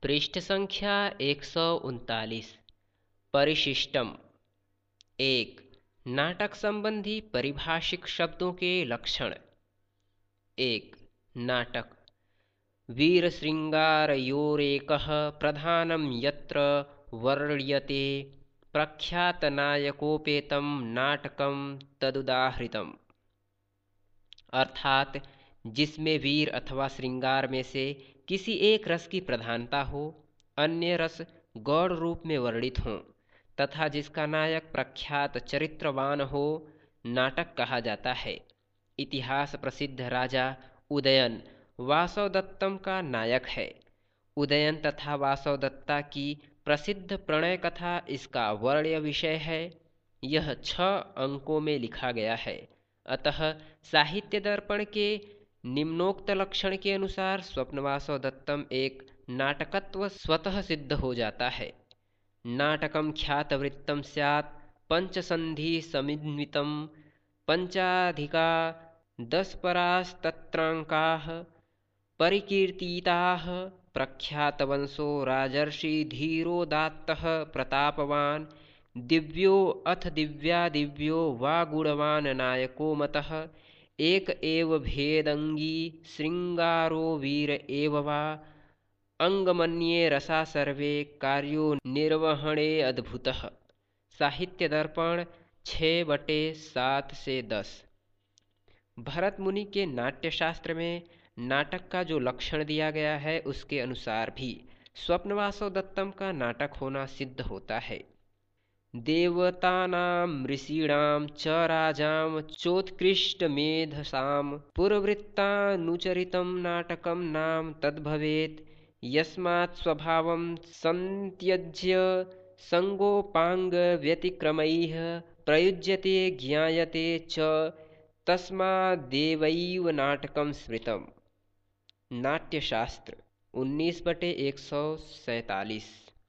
पृष्ठ संख्या 139। परिशिष्टम 1। नाटक संबंधी परिभाषिक शब्दों के लक्षण। 1। नाटक वीरशृङ्गारयोरेकः प्रधानं यत्र वर्ण्यते प्रख्यातनायकोपेतं नाटकं तदुदाहृतम्। अर्थात जिसमें वीर अथवा श्रृंगार में से किसी एक रस की प्रधानता हो, अन्य रस गौण रूप में वर्णित हों तथा जिसका नायक प्रख्यात चरित्रवान हो, नाटक कहा जाता है। इतिहास प्रसिद्ध राजा उदयन वासवदत्तम का नायक है। उदयन तथा वासवदत्ता की प्रसिद्ध प्रणय कथा इसका वर्ण्य विषय है। यह 6 अंकों में लिखा गया है। अतः साहित्य दर्पण के निम्नोक्त लक्षण के अनुसार स्वप्नवासव दत्तम एक नाटकत्व स्वतः सिद्ध हो जाता है। नाटकम ख्यातवृत्तम स्यात् पंचसंधि समन्वितम पंचाधिका 10 परास्तत्रांकाः परिकीर्तिताः प्रख्यातवंशो राजर्षि धीरोदात्तः प्रतापवान् दिव्यो अथ दिव्यादिव्यो वा गुणवान् नायको मतः एक एव भेदंगी श्रृंगारो वीर एव वा अंगमन्ये रसा सर्वे कार्यो निर्वहणे अद्भुतः। साहित्य दर्पण 6/7 से 10। भरत मुनि के नाट्यशास्त्र में नाटक का जो लक्षण दिया गया है उसके अनुसार भी स्वप्नवासव दत्तम का नाटक होना सिद्ध होता है। देवतानां ऋषीणां च राजां चोत्कृष्टमेधसां पुरवृत्तानुचरितं नाटकं नाम तद्भवेत् यस्मात् स्वभावं संत्यज्य संगोपांग व्यतिक्रमैः प्रयुज्यते ज्ञायते च तस्मादेवैव नाटकं स्मृतम्। नाट्यशास्त्र 19/147।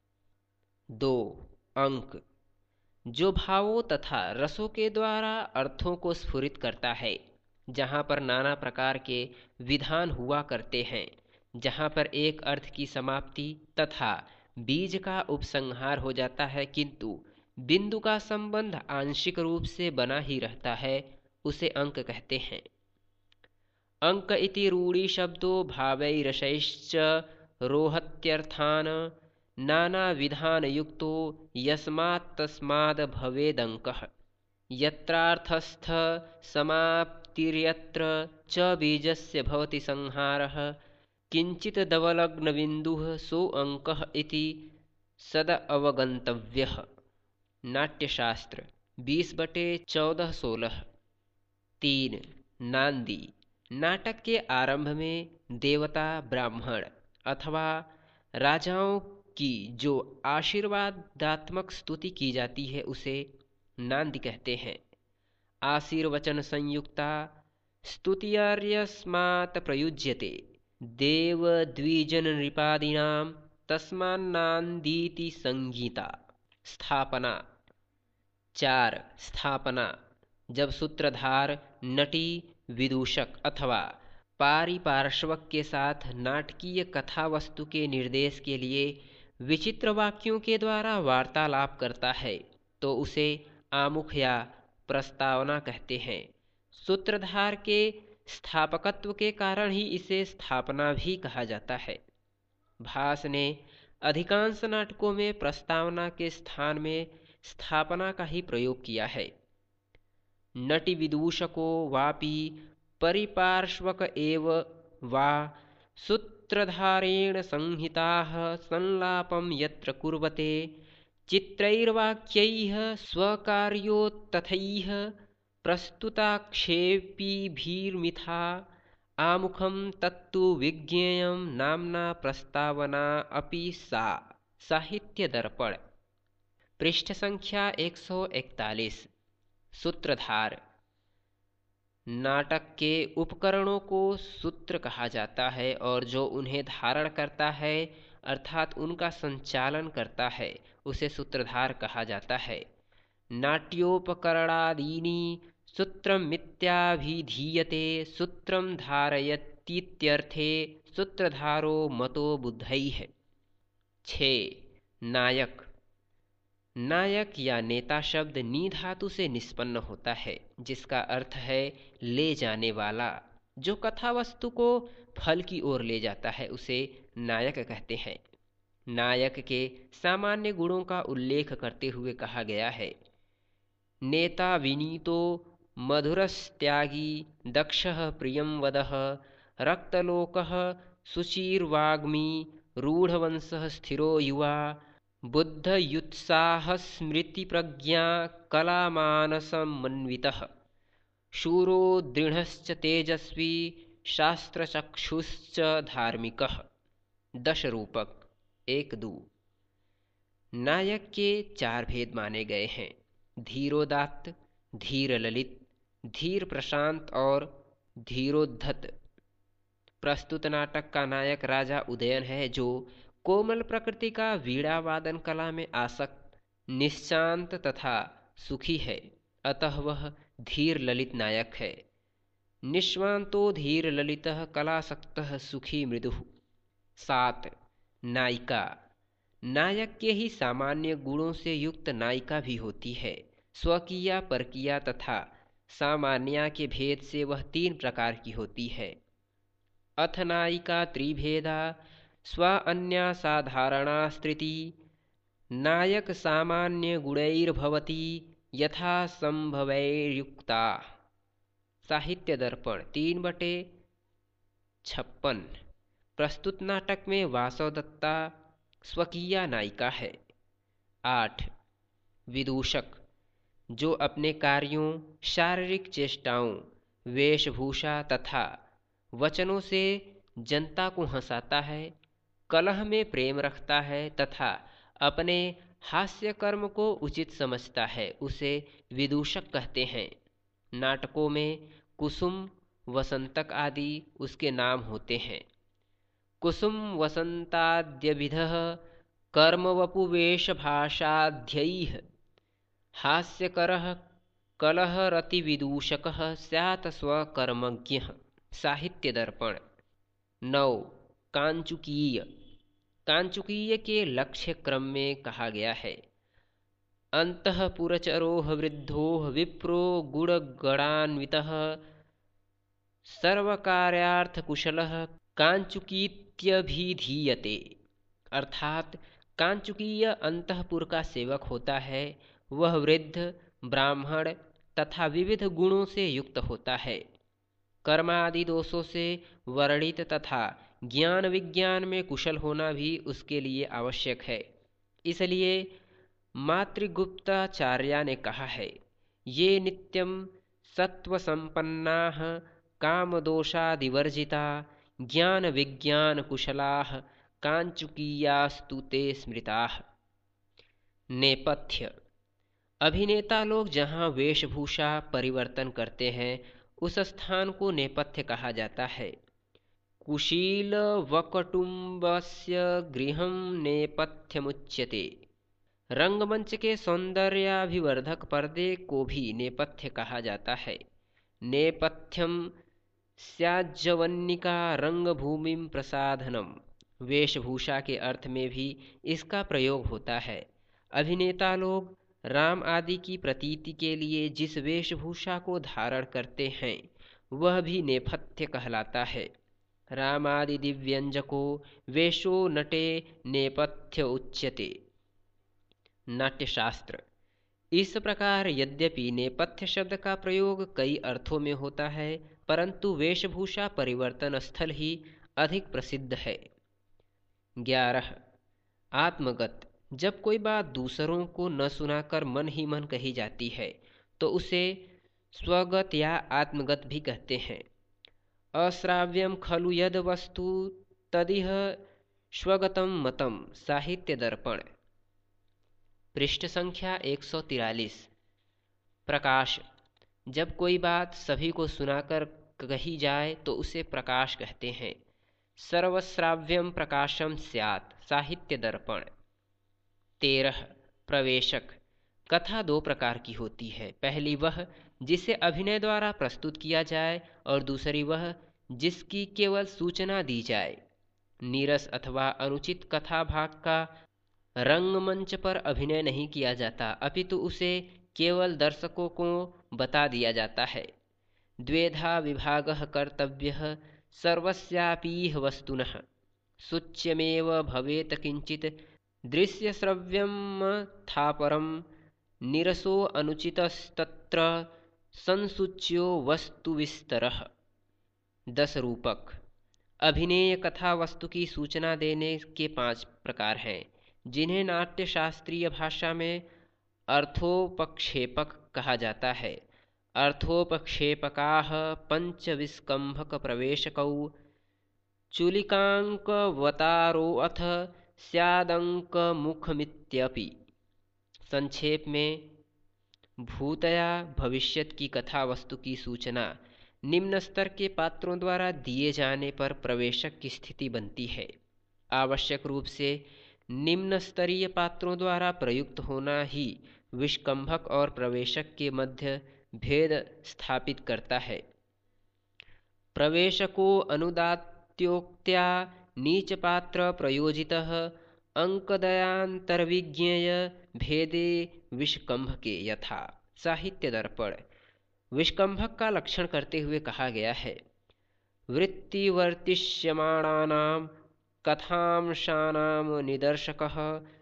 2 अंक जो भावों तथा रसों के द्वारा अर्थों को स्फुरित करता है, जहाँ पर नाना प्रकार के विधान हुआ करते हैं, जहाँ पर एक अर्थ की समाप्ति तथा बीज का उपसंहार हो जाता है किंतु बिंदु का संबंध आंशिक रूप से बना ही रहता है, उसे अंक कहते हैं। अंक इति रूढ़ि शब्दो भावैरसैश्च रोहत्यर्थान् नाना विधान युक्तो यस्मात् तस्माद् भवेदंकः। यत्रार्थस्थ समाप्तिर्यत्र च बीजस्य भवति संहारः किंचित् दवलग्न बिंदुः सो अंकः इति सदवगंतव्यः। नाट्यशास्त्र 20/14-16। 3 नांदी नाटक के आरंभ में देवता, ब्राह्मण अथवा राजाओं की जो आशीर्वादात्मक स्तुति की जाती है उसे नांदी कहते हैं। आशीर्वचन संयुक्ता स्तुतिर्यस्मात् प्रयुज्यते देव द्विजन नृपादीनां तस्मान्नांदीति संगीता। स्थापना 4 स्थापना जब सूत्रधार, नटी, विदूषक अथवा पारिपार्श्वक के साथ नाटकीय कथा वस्तु के निर्देश के लिए विचित्र वाक्यों के द्वारा वार्तालाप करता है तो उसे आमुख या प्रस्तावना कहते हैं। सूत्रधार के स्थापकत्व के कारण ही इसे स्थापना भी कहा जाता है। भास ने अधिकांश नाटकों में प्रस्तावना के स्थान में स्थापना का ही प्रयोग किया है। नटि विदूषको वापि परिपार्श्वक एव वा सूत्रधारेण संहिताः संलापं यत्र कुर्वते चित्रैर्वाक्यैः स्वकार्योत्तथैः प्रस्तुताक्षेपीभिर्मिथा आमुखं तत्तु विज्ञेयं नाम्ना प्रस्तावना अपि सा। साहित्य दर्पण पृष्ठ संख्या 141। सूत्रधार नाटक के उपकरणों को सूत्र कहा जाता है और जो उन्हें धारण करता है अर्थात उनका संचालन करता है उसे सूत्रधार कहा जाता है। नाट्योपकरणादीनि सूत्रमित्याभिधीयते सूत्रं धारयतीत्यर्थे सूत्रधारो मतो बुद्धैः। 6. नायक। नायक या नेता शब्द नी धातु से निष्पन्न होता है, जिसका अर्थ है ले जाने वाला। जो कथा वस्तु को फल की ओर ले जाता है उसे नायक कहते हैं। नायक के सामान्य गुणों का उल्लेख करते हुए कहा गया है, नेता विनीतो मधुरस्त्यागी दक्षः प्रियं वदः रक्तलोकः शुचिर्वाग्मी रूढवंशः स्थिरो युवा बुद्धयुत्साहस्मृतिप्रज्ञा कलामानसमन्वितः शूरो दृढ़श्च तेजस्वी शास्त्रचक्षुश्च धार्मिकः। दशरूपक 1-2। नायक के 4 भेद माने गए हैं, धीरोदात्त, धीर ललित, धीर प्रशांत और धीरोद्धत। प्रस्तुत नाटक का नायक राजा उदयन है, जो कोमल प्रकृति का वीणा वादन कला में आसक्त, निश्चांत तथा सुखी है, अतः वह धीर ललित नायक है। निश्वांतो धीर ललितः कलासक्तः सुखी मृदुः। 7. नायिका। नायक के ही सामान्य गुणों से युक्त नायिका भी होती है। स्वकीया, परकीया तथा सामान्या के भेद से वह 3 प्रकार की होती है। अथ नायिका त्रिभेदा स्वान्या साधारणा स्त्रीति नायक सामान्य गुणैर्भवति यथा संभवैर्युक्ता। साहित्य दर्पण 3/56। प्रस्तुत नाटक में वासव दत्ता स्वकीया नायिका है। 8. विदूषक। जो अपने कार्यों, शारीरिक चेष्टाओं, वेशभूषा तथा वचनों से जनता को हंसाता है, कलह में प्रेम रखता है तथा अपने हास्य कर्म को उचित समझता है, उसे विदूषक कहते हैं। नाटकों में कुसुम, वसंतक आदि उसके नाम होते हैं। कुसुम वसंताद्यभिधः कर्मवपुवेशभाषाध्यैः हास्यकरः कलहरतिविदूषकः स्यात् स्वकर्मज्ञः। साहित्य दर्पण 9. कांचुकीय। कांचुकीय के लक्ष्य क्रम में कहा गया है, अंतःपुरचरोः वृद्धोः विप्रो गुणगणान्वितः सर्वकार्यार्थकुशलः कांचुकीत्यभिधीयते। अर्थात कांचुकीय अंतःपुर का सेवक होता है। वह वृद्ध, ब्राह्मण तथा विविध गुणों से युक्त होता है। कर्मादि दोषों से वर्णित तथा ज्ञान विज्ञान में कुशल होना भी उसके लिए आवश्यक है। इसलिए मातृगुप्ताचार्या ने कहा है, ये नित्यं सत्वसंपन्नाः कामदोषादिवर्जिता ज्ञान विज्ञान कुशलाः कांचुकीयास्तु ते स्मृताः। नेपथ्य। अभिनेता लोग जहाँ वेशभूषा परिवर्तन करते हैं उस स्थान को नेपथ्य कहा जाता है। कुशील वकुटुम्बस्य गृहं नेपथ्यमुच्यते। रंगमंच के सौंदर्याभिवर्धक पर्दे को भी नेपथ्य कहा जाता है। नेपथ्यम स्याज्जवन्निका रंगभूमिं प्रसाधनम। वेशभूषा के अर्थ में भी इसका प्रयोग होता है। अभिनेता लोग राम आदि की प्रतीति के लिए जिस वेशभूषा को धारण करते हैं वह भी नेपथ्य कहलाता है। रामादि दिव्यंजको वेशो नटे नेपथ्य उच्यते। नाट्यशास्त्र। इस प्रकार यद्यपि नेपथ्य शब्द का प्रयोग कई अर्थों में होता है, परंतु वेशभूषा परिवर्तन स्थल ही अधिक प्रसिद्ध है। 11. आत्मगत। जब कोई बात दूसरों को न सुनाकर मन ही मन कही जाती है तो उसे स्वगत या आत्मगत भी कहते हैं। अश्राव्यम खलु यद वस्तु तदिह स्वगतम मतम। साहित्य दर्पण पृष्ठ संख्या 143। प्रकाश। जब कोई बात सभी को सुनाकर कही जाए तो उसे प्रकाश कहते हैं। सर्वश्राव्यम प्रकाशम स्यात्। साहित्य दर्पण 13. प्रवेशक। कथा 2 प्रकार की होती है। पहली वह जिसे अभिनय द्वारा प्रस्तुत किया जाए और दूसरी वह जिसकी केवल सूचना दी जाए। नीरस अथवा अनुचित कथा भाग का रंगमंच पर अभिनय नहीं किया जाता, अपितु उसे केवल दर्शकों को बता दिया जाता है। द्वेधा विभागः कर्तव्यः सर्वस्यापीह वस्तुनः सूच्यमेव भवेत् किंचित दृश्यश्रव्यमथापरं नीरसो अनुचितस्तत्र संसूच्यो वस्तुविस्तरः। 10 रूपक। अभिनेय कथा वस्तु की सूचना देने के 5 प्रकार हैं, जिन्हें नाट्य शास्त्रीय भाषा में अर्थोपक्षेपक कहा जाता है। अर्थोपक्षेपकाः पंचविस्कंभक प्रवेशकौ चुलिकांकवतारोऽथ स्यादंकमुखमित्यपि। संक्षेप में, भूतया भविष्यत की कथा वस्तु की सूचना निम्न स्तर के पात्रों द्वारा दिए जाने पर प्रवेशक की स्थिति बनती है। आवश्यक रूप से निम्न स्तरीय पात्रों द्वारा प्रयुक्त होना ही विष्कंभक और प्रवेशक के मध्य भेद स्थापित करता है। प्रवेशको अनुदात्योक्त्या नीच पात्र प्रयोजितः अंकदयांतर्विज्ञेय भेदे विष्कंभके यथा। साहित्य दर्पण। विष्कंभक का लक्षण करते हुए कहा गया है, वृत्तिवर्तिष्यमाणानां कथांशानां निदर्शकः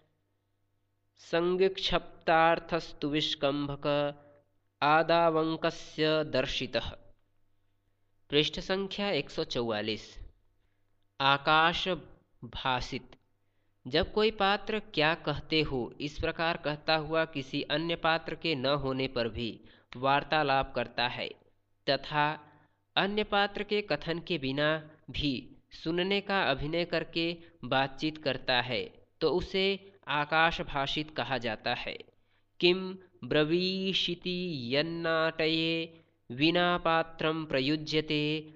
संविक्षिप्तार्थस्तु विष्कंभक आदावंकस्य दर्शितः। पृष्ठ संख्या 144। आकाश भासित। जब कोई पात्र क्या कहते हो इस प्रकार कहता हुआ किसी अन्य पात्र के न होने पर भी वार्तालाप करता है तथा अन्य पात्र के कथन के बिना भी सुनने का अभिनय करके बातचीत करता है तो उसे आकाश भाषित कहा जाता है। किम ब्रवीषिति यन्नाटये विना पात्रं प्रयुज्यते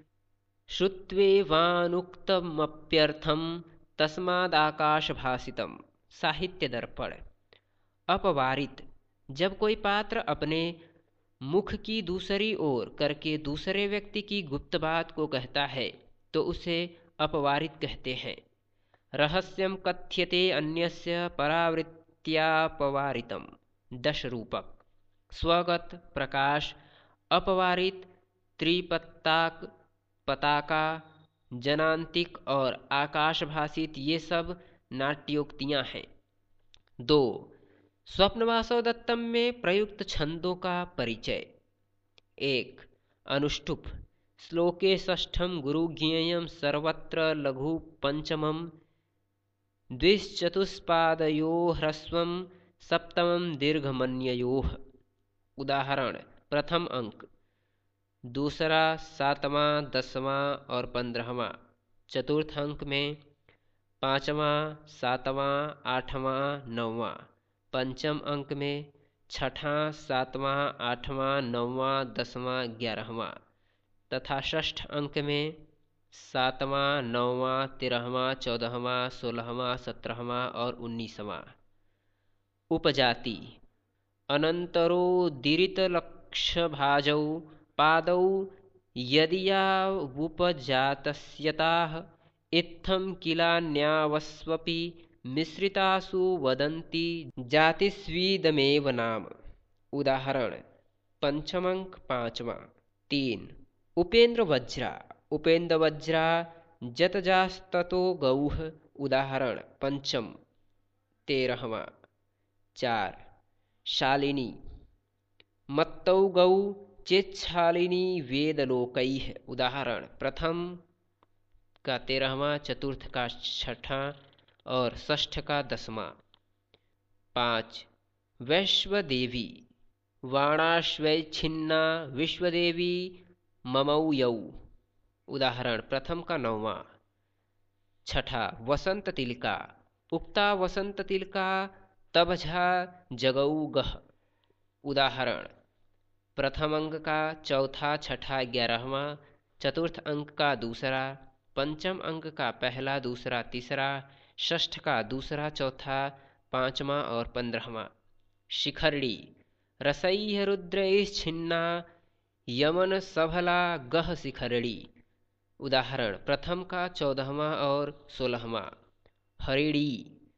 श्रुत्वेवानुक्तमप्यर्थं तस्मादाकाशभासितम्। साहित्य दर्पण। अपवारित। जब कोई पात्र अपने मुख की दूसरी ओर करके दूसरे व्यक्ति की गुप्त बात को कहता है तो उसे अपवारित कहते हैं। रहस्यं कथ्यते अन्यस्य परावृत्त्यापवारितम्। 10 रूपक। स्वगत, प्रकाश, अपवारित, त्रिपताक, पताका, जनांतिक और आकाशभासित ये सब नाट्योक्तियां हैं। 2. स्वप्नवासव दत्तम में प्रयुक्त छंदों का परिचय। 1. अनुष्टुप। श्लोके षष्ठम गुरुज्ञेयं सर्वत्र लघु पंचमं द्विश्चतुष्पादयोः ह्रस्वं सप्तमं दीर्घमन्ययोः। उदाहरण: प्रथम अंक, दूसरा, सातवां, 10वां और 15वां। चतुर्थ अंक में 5वां, 7वां, 8वां, 9वां। पंचम अंक में 6ठा, 7वां, 8वां, 9वां, 10वां, 11वां तथा षष्ठ अंक में 7वां, 9वां, 13वां, 14वां, 16वां, 17वां और 19वां। उपजाति। अनन्तरोदीरितलक्षभाजौ पादौ यदियावुपजातस्यताः इत्थं किलान्यावस्वपि मिश्रितासु वदन्ति जातिस्वीदमेव नाम। उदाहरण: पंचम अंक 5वां। 3. उपेन्द्र वज्रा। उपेन्द्र वज्रा जतजास्ततो गौः। उदाहरण: पंचम, 13वां। 4. शालिनी। मत्तौ गौ चेच्छालिनी वेदलोकैः। उदाहरण: प्रथम का 13वां, चतुर्थ का 6ठा और षष्ठ का 10वां। 5. वैश्वदेवी। वाणाश्वैच्छिन्ना विश्वदेवी ममौ यौ। उदाहरण: प्रथम का 9वां। 6ठा वसंत तिलका। उक्ता वसंत तिलका तबझा जगौ गः। उदाहरण: प्रथम अंक का चौथा, 6ठा, 11वां। चतुर्थ अंक का दूसरा, पंचम अंक का पहला, दूसरा, तीसरा, षष्ठ का दूसरा, चौथा, 5वां और 15वां। शिखरणी। रसैः रुद्रैश्छिन्ना यमन सबला गह शिखरणी। उदाहरण प्रथम का 14वां और 16वां। हरिणी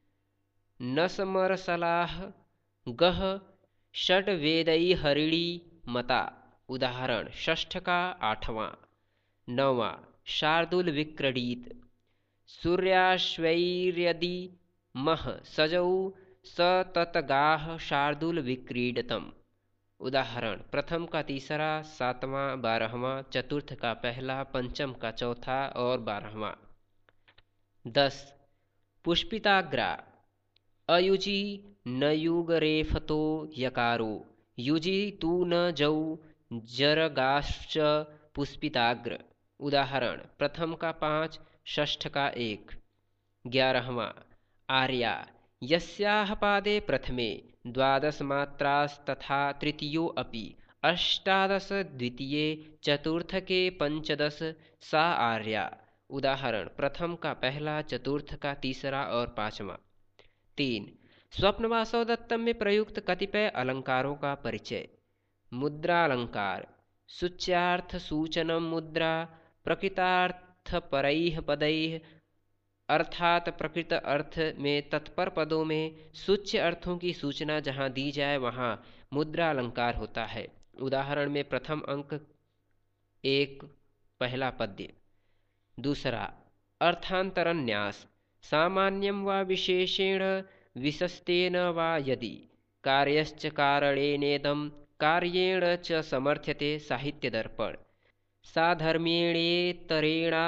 नसमरसलाः गः षड्वेदै हरिणी मता। उदाहरण षष्ठ का 8वां। 9वां शार्दूल विक्रीडित सूर्याश्वैर्यदि मह सजौ सततगाः शार्दूल विक्रीडतम्। उदाहरण प्रथम का 3रा, 7वां, 12वां, चतुर्थ का 1ला, पंचम का 4था और 12वां। 10 पुष्पिताग्रा अयुजि न युगरेफतो यकारो युजि तु न जौ जरगाश्च पुष्पिताग्र। उदाहरण प्रथम का 5, षष्ठ का 1। 11वां आर्या यस्याः पादे प्रथमे 12 मात्रास्तथा तृतीयो अपि 18 द्वितीये चतुर्थके 15 सा आर्या। उदाहरण प्रथम का 1ला, चतुर्थ का 3रा और 5वां। 3 स्वप्नवासव दत्तम में प्रयुक्त कतिपय अलंकारों का परिचय। मुद्रा अलंकार सूच्यार्थ सूचनम मुद्रा प्रकृतार्थ परैः पदैः अर्थात प्रकृत अर्थ में तत्पर पदों में सूच्य अर्थों की सूचना जहाँ दी जाए वहाँ मुद्रा अलंकार होता है। उदाहरण में प्रथम अंक 1 पहला पद्य। दूसरा अर्थांतरन्यास सामान्यं वा विशेषेण विशस्तेन वा यदि कार्यश्च कारणेनेदं कार्येण च समर्थ्यते साहित्य दर्पण। साधर्म्येणेतरेणा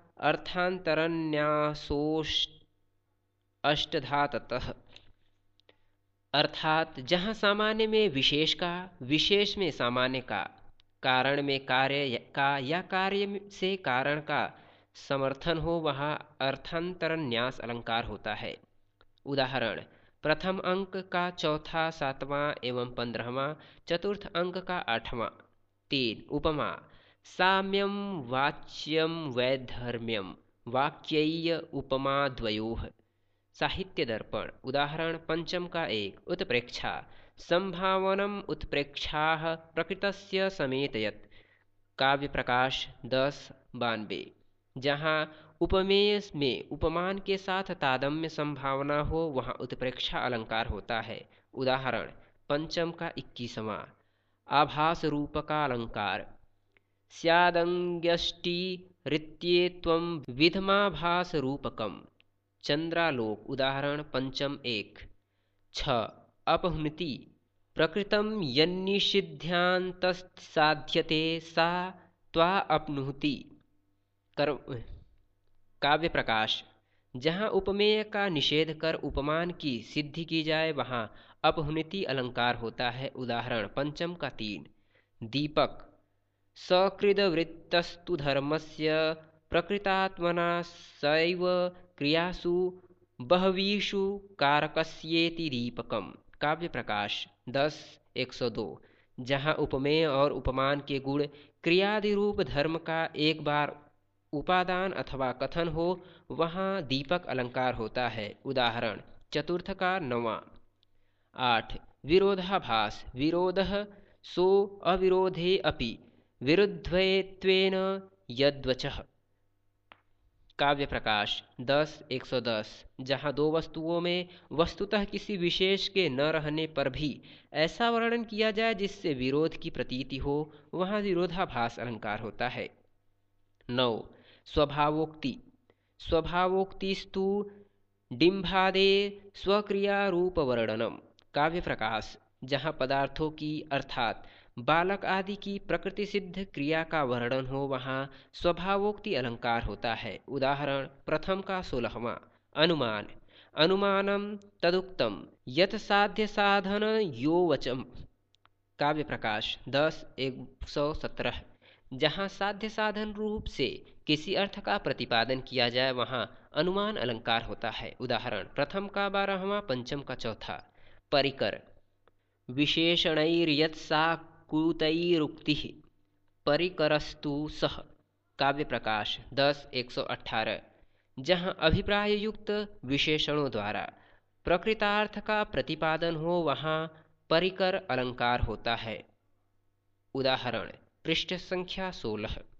अर्थांतरन्यासोऽष्टधाततः। अर्थात जहाँ सामान्य में विशेष का, विशेष में सामान्य का, कारण में कार्य का या कार्य से कारण का समर्थन हो वहाँ अर्थांतरन्यास अलंकार होता है। उदाहरण प्रथम अंक का 4था, 7वां एवं 15वां, चतुर्थ अंक का 8वां। 3 उपमा साम्यं वाच्यं वैधर्म्यं वाक्यय्य उपमा द्वयोः। साहित्य दर्पण। उदाहरण पंचम का 1 उत्प्रेक्षा संभावनम उत्प्रेक्षाः प्रकृतस्य समेतयत्। काव्य प्रकाश 10/92। जहाँ उपमेय में उपमान के साथ तादम्य संभावना हो वहाँ उत्प्रेक्षा अलंकार होता है। उदाहरण पंचम का 21वां। आभास रूपका अलंकार स्यादंग्यष्टि ऋत्येत्वं विधमाभास रूपकम। चंद्रालोक। उदाहरण पंचम 1। 6 अपहुनति प्रकृतं यन्निषिध्यान्तसाध्यते सा त्वा अपनुहति। काव्य प्रकाश जहाँ उपमेय का निषेध कर उपमान की सिद्धि की जाए वहाँ अपहुनति अलंकार होता है। उदाहरण पंचम का 3। दीपक सकृदवृत्तस्तु धर्मस्य प्रकृतात्मना सैव क्रियासु बहवीषु कारकस्येति दीपकम। काव्य प्रकाश 10/102। जहाँ उपमेय और उपमान के गुण क्रियादि रूप धर्म का एक बार उपादान अथवा कथन हो वहाँ दीपक अलंकार होता है। उदाहरण चतुर्थ का 9वां। 8 विरोधाभास विरोधः सो अविरोधे अपि विरुद्धत्वेन यद्वचः। काव्य प्रकाश 10/110। जहाँ दो वस्तुओं में वस्तुतः किसी विशेष के न रहने पर भी ऐसा वर्णन किया जाए जिससे विरोध की प्रतीति हो वहाँ विरोधाभास अलंकार होता है। 9 स्वभावोक्ति स्वभावोक्तिस्तु डिम्भादे स्वक्रिया रूप वर्णनम। काव्य प्रकाश जहाँ पदार्थों की अर्थात बालक आदि की प्रकृति सिद्ध क्रिया का वर्णन हो वहाँ स्वभावोक्ति अलंकार होता है। उदाहरण प्रथम का 16वां। अनुमान अनुमानम तदुक्तम यत साध्य साधन यो वचम। काव्य प्रकाश 10/117। जहाँ साध्य साधन रूप से किसी अर्थ का प्रतिपादन किया जाए वहाँ अनुमान अलंकार होता है। उदाहरण प्रथम का 12वां, पंचम का 4था। परिकर विशेषणैर्यत्साकुतैरुक्तिः परिकरस्तु सः। काव्य प्रकाश 10/118। जहाँ अभिप्राय युक्त विशेषणों द्वारा प्रकृतार्थ का प्रतिपादन हो वहाँ परिकर अलंकार होता है। उदाहरण पृष्ठ संख्या 16।